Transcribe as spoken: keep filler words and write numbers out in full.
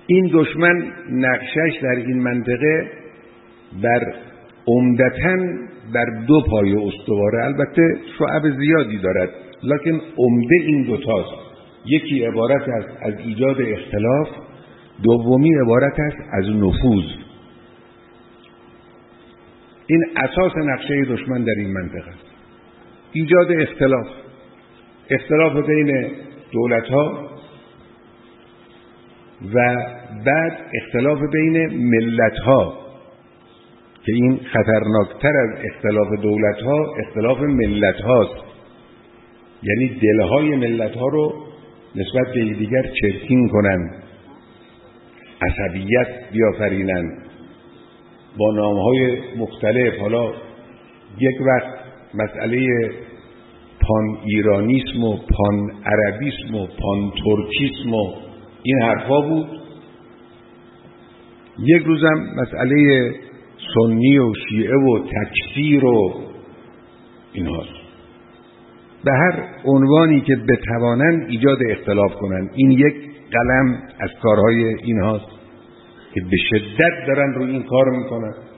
این دشمن نقشش در این منطقه بر عمدتاً بر دو پایه استواره، البته شعب زیادی دارد لکن عمده این دوتاست. یکی عبارت است از ایجاد اختلاف، دومی عبارت است از نفوذ. این اساس نقشه دشمن در این منطقه است. ایجاد اختلاف، اختلاف بین دولت‌ها و بعد اختلاف بین ملت‌ها که این خطرناکتر از اختلاف دولت‌ها اختلاف ملت‌هاست، یعنی دلهای ملت‌ها رو نسبت به دیگر چرکین کنن، عصبیت بیافرینن با نام‌های مختلف. حالا یک وقت مسئله پان ایرانیسم و پان عربیسم و پان ترکیسم و این حرفا بود، یک روزم مسئله سنی و شیعه و تکفیر و اینهاست. به هر عنوانی که بتوانند ایجاد اختلاف کنند. این یک قلم از کارهای اینهاست که به شدت دارن روی این کار میکنن.